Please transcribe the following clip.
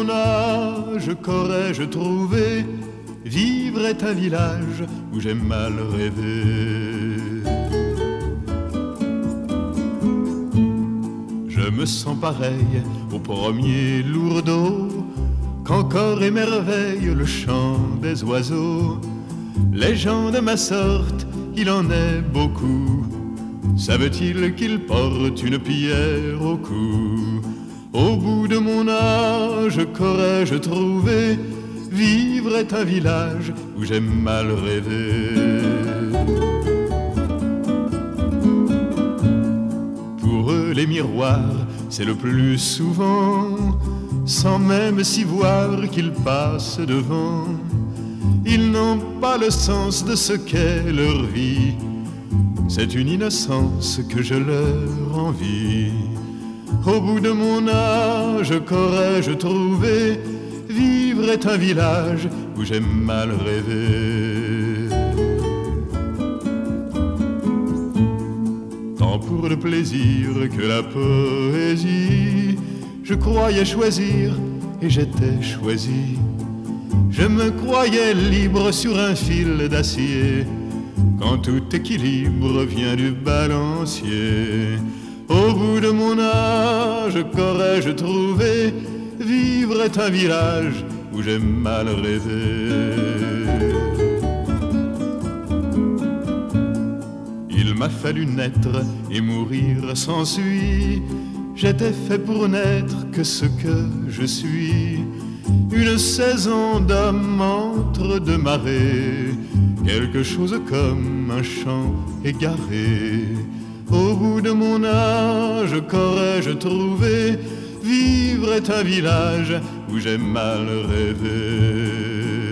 mon âge, qu'aurais-je trouvé? Vivre est un village où j'ai mal rêvé. Je me sens pareil au premier lourdeau, qu'encore émerveille le chant des oiseaux. Les gens de ma sorte, il en est beaucoup. Savent-ils qu'ils portent une pierre au cou? Au bout de mon âge, qu'aurais-je trouvé? Vivre est un village où j'ai mal rêvé. Pour eux, les miroirs, c'est le plus souvent, sans même s'y voir qu'ils passent devant. Ils n'ont pas le sens de ce qu'est leur vie. C'est une innocence que je leur envie. Au bout de mon âge, qu'aurais-je trouvé? Vivre est un village où j'ai mal rêvé. Tant pour le plaisir que la poésie, je croyais choisir et j'étais choisi. Je me croyais libre sur un fil d'acier, quand tout équilibre vient du balancier. Au bout de mon âge, qu'aurais-je trouvé? Vivre est un village où j'ai mal rêvé. Il m'a fallu naître et mourir s'ensuit. J'étais fait pour n'être que ce que je suis. Une saison d'homme entre deux marées, quelque chose comme un champ égaré. Au bout de mon âge, qu'aurais-je trouvé? Vivre est un village où j'ai mal rêvé.